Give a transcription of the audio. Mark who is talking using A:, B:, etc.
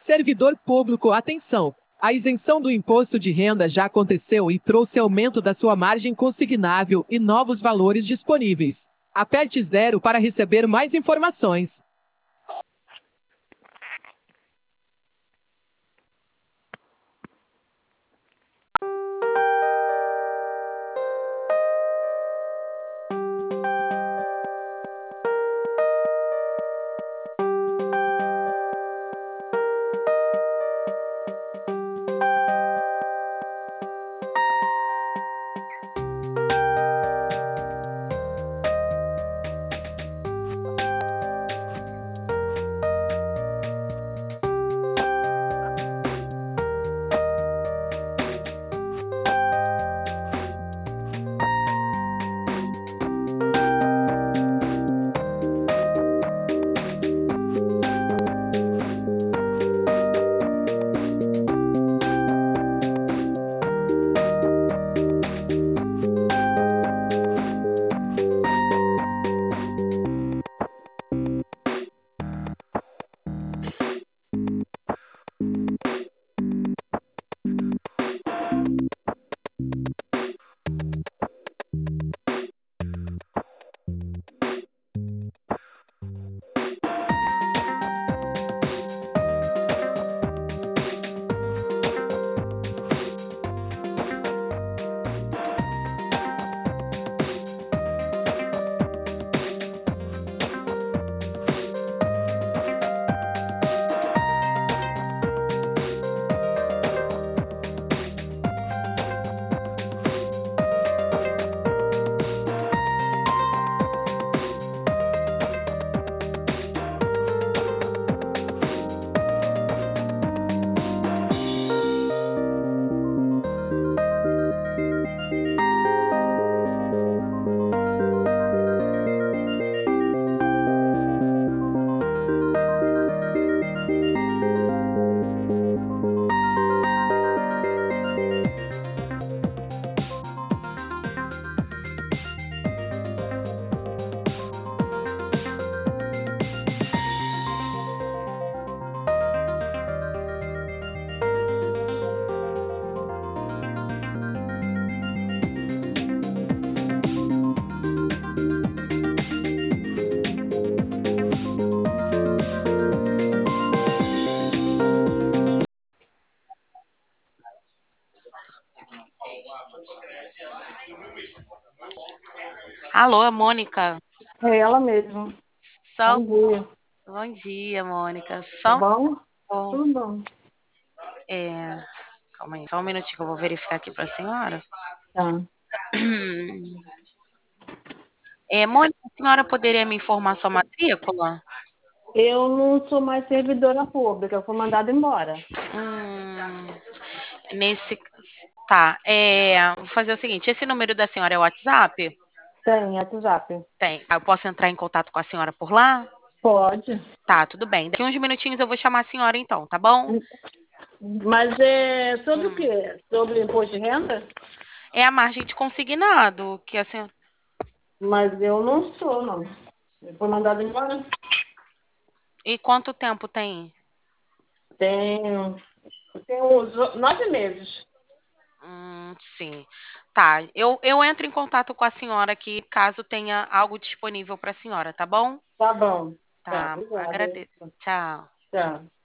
A: Servidor público, atenção! A isenção do imposto de renda já aconteceu e trouxe aumento da sua margem consignável e novos valores disponíveis. Aperte 0 para receber mais informações.
B: Alô, Mônica.
C: É ela mesma.
B: Só...
C: Bom dia.
B: Bom dia, Mônica.
C: Tá
B: Só
C: bom?
B: bom.
C: Tudo bom.
B: Calma aí, só um minutinho que eu vou verificar aqui para a senhora.
C: Tá.
B: Mônica, a senhora poderia me informar sua matrícula?
C: Eu não sou mais servidora pública, eu fui mandada embora.
B: Nesse. Tá. Vou fazer o seguinte: esse número da senhora é o WhatsApp?
C: Tem, WhatsApp.
B: Tem. Eu posso entrar em contato com a senhora por lá?
C: Pode.
B: Tá, tudo bem. Daqui uns minutinhos eu vou chamar a senhora então, tá bom?
C: Mas é sobre o quê? Sobre imposto de renda?
B: É a margem de consignado que a senhora.
C: Mas eu não sou, não. Eu fui mandada embora.
B: E quanto tempo tem?
C: Tem uns 9 meses.
B: Sim. Tá. Eu entro em contato com a senhora aqui caso tenha algo disponível para a senhora, tá bom?
C: Tá bom. Tá,
B: Tá.
C: obrigada.
B: Agradeço. Tchau.
C: Tchau.